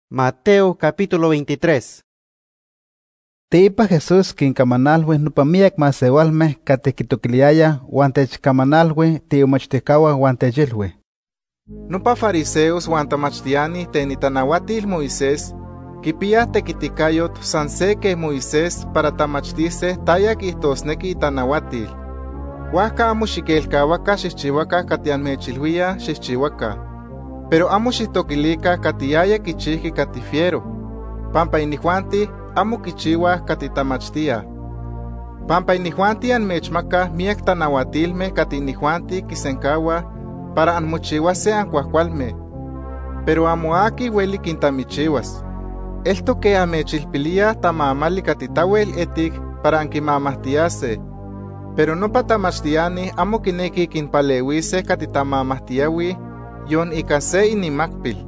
Mateo capítulo 23. Teipa Jesús quincamanalhui nopa miak masewalmeh cateh quitoquiliaya uan techcamanalhui tiomachticaua uan techilhui. Nopa fariseos uan tamachtiani ten itanauatil Moisés kipiah tequiticayot san se queh Moisés para tamachtise taya quihtosneki itanauatil. Huajca amo xiquelcauaca xihchiuaca catih anmechilhuia xihchiuaca. Pero amo xihtoquilica catiyaya quichihqui catih fiero, pampa inihuanti amo quichiuah catih tamachtiah. Pampa inihuanti anmechmacah miek tanauatilmeh catih inihuanti quisencauah para anmochiuase ancuahcualmeh, pero amo aqui ueli quintamichiuas. Eltoc que anmechilpiliah tamamali catih tauel etic para anquimamahtiase, pero nopa tamachtiani amo quinequih quinpaleuise catih tamamahtiauih yon ica se inimacpil.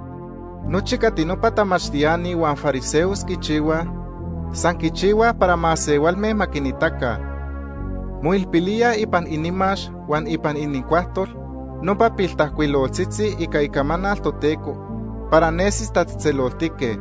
Nochi catih nopa tamachtiani uan fariseos quichiuah, san quichiuah para masewalmeh maquinitaca. Moilpiliah ipan inimax uan ipan inincuahtol nopa piltahcuiloltzitzi ica icamanal Toteco para nesis tatzitzeloltiqueh.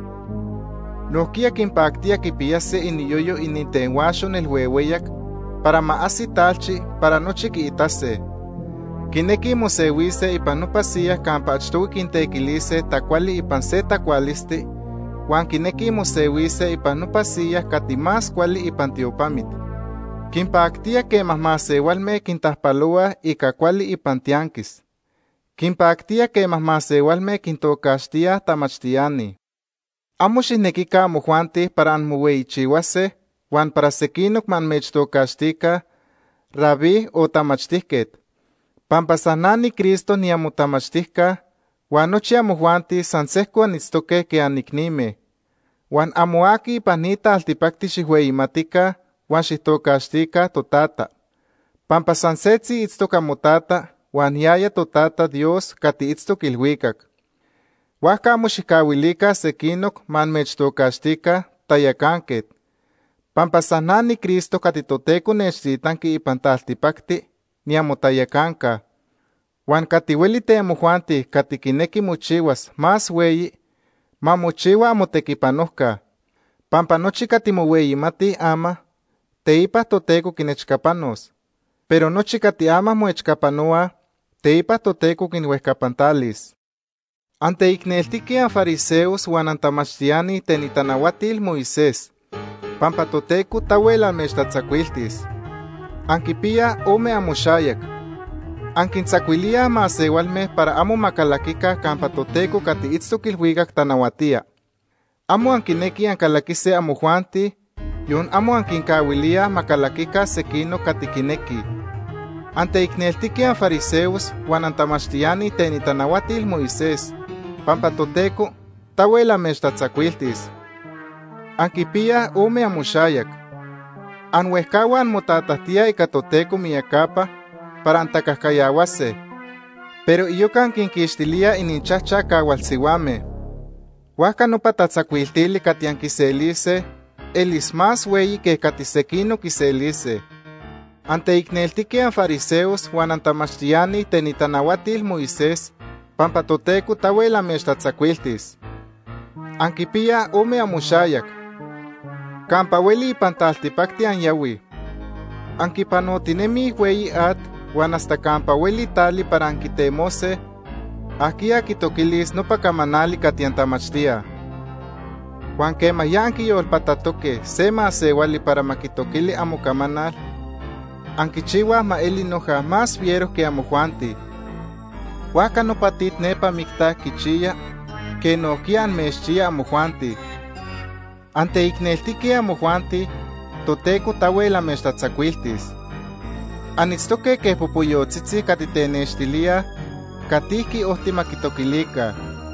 Nohquia quinpactia quipiyase iniyoyo inintenhuaxo nelhuehueyac para maasi talchi para nochi quiitase. Quinequi moseuise ipan nopa siyah campa achtohui quintequilise tacuali ipan se tacualisti, uan quinequi moseuise ipan nopa siyah catih más cuali ipan tiopamit. Quinpactia quemah masewalmeh quintahpaloah ica cuali ipan tianquis. Quinpactia quemah masewalmeh quintocaxtiah tamachtiani. Amo xihnequica amojuanti para anmoueyichiuase, uan para sequinoc manmechtocaxtica Rabí o tamachtihquet. Pampa san nani Cristo niamotamachtica, uan nochi amojuanti san sehco anitztoqueh que anicnimeh. Uan amo aqui ipan nita altipacti xihueyimatica uan xihtocaxtica totata. Pampa san setzi itztoc amotata, uan yaya totata Dios catih itztoc ilhuicac. Huajca amo xihcauilica sequinoc manmechtocaxtica tayacanquet. Pampa san nani Cristo catih Toteco nechtitlanqui ipan taltipacti niamotayacanca. Uan catih ueli temojuanti catih quinequi mochiuas más ueyi, mamochiua amotequipanohca. Pampa nochi catih moueyimatih ama, teipa Toteco quinechcapanos. Pero nochi catih ama moechcapanoah, teipa Toteco quinhuehcapantalis. Anteicneltiqueh anfariseos uan antamachtiani ten itanauatil Moisés, pampa Toteco tauel anmechtlatzacuiltis. Anquipiah ome amoxayac. Anquintzacuiliah masewalmeh para amo macalaquica campa Toteco catih itztoc ilhuicac tanauatia. Amo anquinequih ancalaquise amojuanti, yon amo anquincauiliah macalaquica sequinoc catih quinequih. Anteicneltiqueh anfariseos uan antamachtiani ten itanauatil Moisés, pampa Toteco tauel anmechtlatzacuiltis. Anquipiah ome amoxayac. Anhuehcauah anmotatahtiah ica Toteco miyacapa para antacahcayauase, pero iyoca anquinquixtiliah ininchahcha caualsiuameh. Huajca nopa tatzacuiltili catih anquiselise elis más ueyi que catih sequinoc quiselise. Anteicneltiqueh anfariseos uan antamachtiani ten itanauatil Moisés, pampa Toteco tauel anmechtlatzacuiltis. Anquipiah ome amoxayac. Campa ueli ipan taltipacti anyauih. Anquipanotinemih ueyi atl uan hasta campa ueli tali para anquitemose, ahquia quitoquilis nopa camanali catih antamachtiah. Huan quemah ya anquiyolpatatoqueh se masewali para maquitoquili amocamanal, anquichiuah ma eli noja más fiero que amojuanti. Huajca nopa tit nepa mictah quichiya, que nohquia anmechchia amojuanti. Anteicneltiqueh amojuanti, Toteco tauel anmechtlatzacuiltis. Anitztoqueh queh popoyotzitzi catih tenextiliah catihqui ohti maquitoquilica.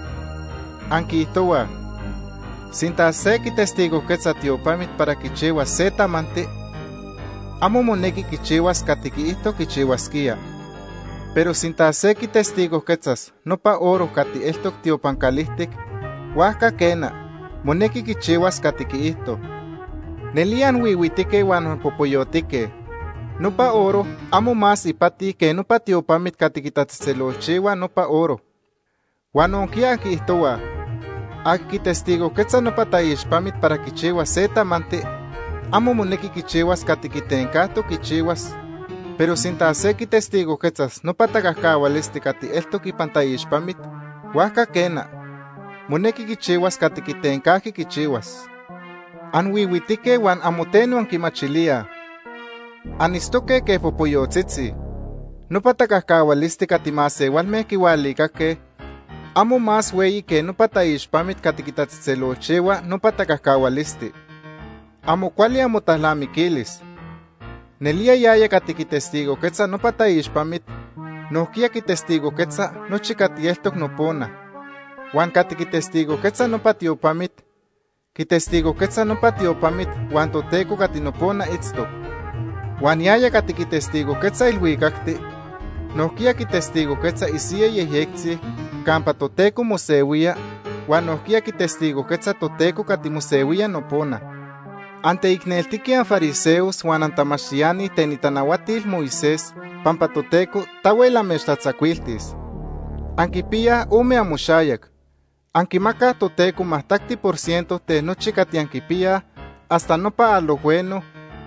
Anquihtoua: sinta se quitestigoquetza tiopamit para quichiuas se tamanti, amo monequi quichiuas catih quiihtoc quichiuasquia. Pero sinta se quitestigoquetzas nopa oro catih eltoc tiopancalihtic, huajca quena, monequi quichiuas catih quiihtoc. Nelian wiuitiqueh uan popoyotiqueh. Nopa oro amo más ipati que nopa tiopamit catih quitatzitzelolchiua nopa oro. Uan onquia anquiihtoua: Aki testigo quetza no pataixpamit para kichiwas se tamanti, amo moneki kichiwas katikitenkato kichiwas, pero sinta seki testigo quetzas no patagahkawalisti kati eltok ipantaixpamit, huaca kena, moneki kichiwas katikitenkaki kichiwas. Anwiwitike wan amoteno ankimachilia. Anistoke ke popoyotzitzi. No patagahkawalisti kati masewalme kiwalikake, amo más weyi que no pataixpamit katikitatzitzelochewa no patagahkawalisti. Amo kuali amo tahlamikilis. Nelia yaya katikitestigo quetza no pataixpamit, nohkia kitestigo quetza no chikatieltok nopona. Wan katikitestigo quetza no patiopamit, kitestigo quetza no patiopamit, wan toteko katinopona itztok. Wan yaya katikitestigo quetza ilhuikakti, nohkia kitestigo quetza isiye yeyektzi, kampa toteko mosewia, wan nohkia kitestigo quetza toteko katimosewia nopona. Ante ikneltikian fariseos wan antamaxiani tenitanahuatil Moisés, pampa toteko tawela mextatzakuiltis. Ankipia ome amoxayak. Ankimaka toteko mahtakti % te nochikati ankipia, hasta nopa alohueno,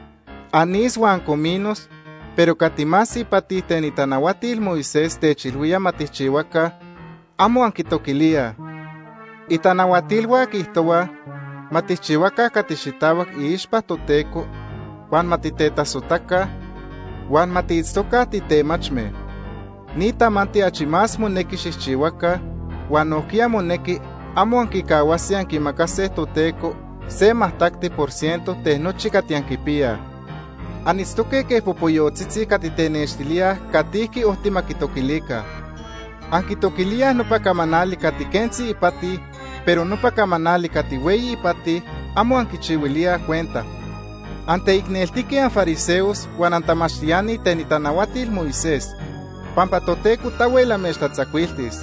anis wan cominos, pero katimasi pati tenitanahuatil Moisés techilhuia matihchiwaka, amo ankitokilia. Itanahuatilwa kihtowa, matihchiwaka katixitawak iixpa toteko, wan matitetasotaka, wan matiitztoka titemachme. Ni tamanti achimas moneki xixchiwaka, wan nohkia moneki amo ankikawasi ankimakase toteko se mahtakti % te nochi kati ankipia. Anitztoke ke popoyotzitzi katitenextilia katihki ohtimakitokilika. Ankitokiliah nopa kamanali katikentzi ipati, pero nopa kamanali katiweyi ipati, amo ankichiwilia cuenta. Ante ikneltike fariseos wan antamaxtiani tenitanahuatil Moisés, pampa toteko tawela mextatzakuiltis.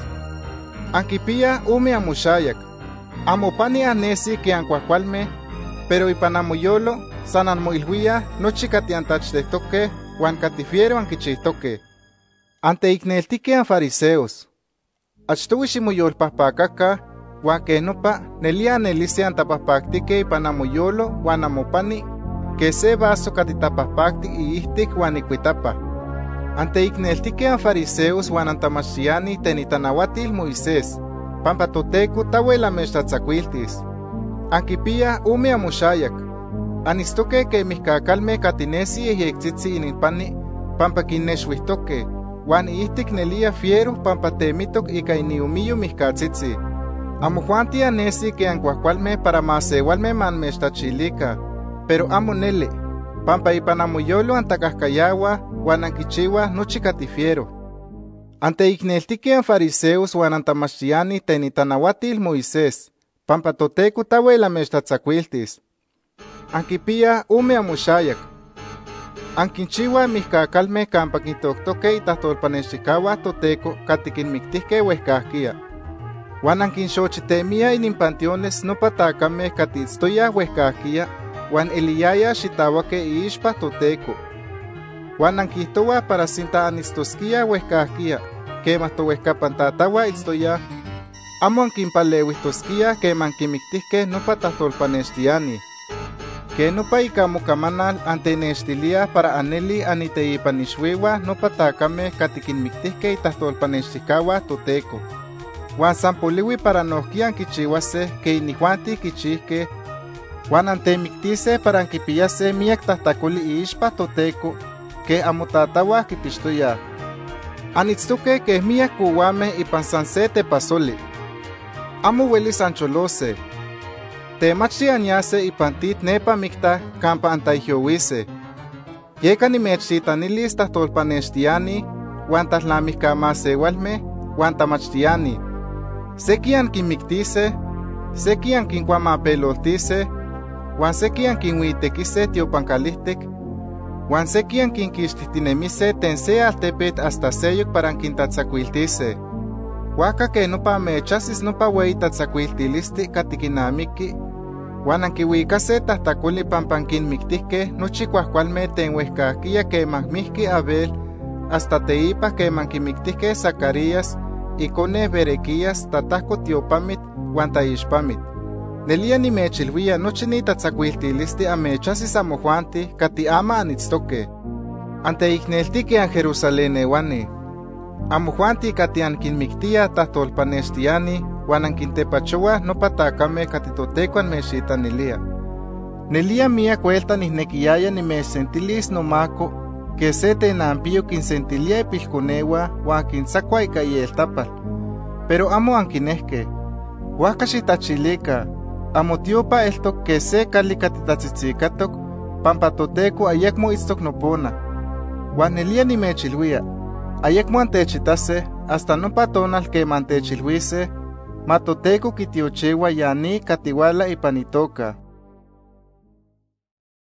Ankipia ome amoxayak, amopani anesi ke ankuahkualme, pero ipan amoyolo san anmoilhuia nochi kati antachtehtoke wan katifiero ankichihtoke. Ante ikneltike fariseos, achtowi ximoyolpahpakaka, wan kenopa nelia nelisi antapahpaktike ipan amoyolo wan amopani, que se vaso katitapahpakti iihtik wan ikuitapa. Ante ikneltike fariseos wan antamaxiani tenitanahuatil Moisés, pampa toteko tawela mextatzakuiltis. Ankipia ome amoxayak. Anistoke ke mihkakalme katinesi eyektitzi ininpani, pampa kinnexuihtoke, wan iihtik nelia fiero pampa temitok ika iniumiyo mihkatzitzi. Amo juanti anesi ke ankuahkualme para masewalme manmechtachilika, pero amo nele, pampa ipan amoyolo antakahkayawa wan ankichiwa nochi katifiero. Ante ikneltike fariseos wan antamaxiani tenitanahuatil Moisés, pampa toteko tawela mextatzakuiltis. Ankipia ome amoxayak. Ankinchiwa mihkakalme kampa kintoktoke itahtolpanexikawa toteko katikinmiktihke wehkahkia. Wan ankinxochitemia ininpanteones nopa takame katiitztoya wehkahkia, wan eliyaya xitawake iixpa toteko. Wan ankihtowa para sinta anistoskia wehkahkia, kemah towehkapantatawa itztoya, amo ankinpaleuihtoskia keman kimiktihke nopa tahtolpanextiani. Que nopa ika mokamanal antenextilia para aneli aniteipanixuiwa nopa takame katikinmiktihke itahtolpanextikawa toteko. Wan sampoliwi para nohkia ankichiwase ke inihuanti kichihke, wan antemiktise para ankipiyase miak tahtakoli iixpa toteko, ke amotatawa kipixtoya. Anitztoke ke miak kouameh ipan san se tepasoli. Amo welis ancholose. Temachti anyase ipan tit nepa mikta kampa antaijyowise. Yeka nimechtitanilis tahtolpanextiani, wan tahlamihkamasewalme, wan tamachtiani. Seki ankinmiktise, seki ankinkuamapeloltise, wan seki ankinhuitekise tiopankalihtik, wan seki ankinkixtihtinemise ten se altepet hasta seyok para ankintatzakuiltise. Huaca que nopa mechasis nopa wei tatzakuiltilisti katikinamiki, wan ankihuikase tahtakuli pampa ankinmiktihke nochi kuahkualme ten wehkahkia kemah mihki Abel, hasta teipa kemah kinmiktihke Zacarías, ikone Berequías tatahko tiopamit wan taixpamit. Nelia nimechilhuia nochi nitatzakuiltilisti amechajsis amojuanti kati ama anitztoque. Anteikneltiki an Jerusalén ewani. Amojuanti kati ankinmiktia tahtolpanextiani wan ankintepachoa nopa takame kati Toteco anmexitanilia. Nelia miak vuelta nihnequiyaya nimechsentilis nomako que se tenampio kinsentilia ipilconewa wan kintzakua ika ieltapal. Pero amo ankinehke. Huajka xitachilika. Amo tiopa eltok que se kali katitatzitzicatok, pampa Toteco ayekmo itztok nopona. Wan nelia nimechilhuia, ayekmo antechitase hasta nopa tonal que mantechilhuise, ma Toteco kitiochewa yani katiwala ipan itoka.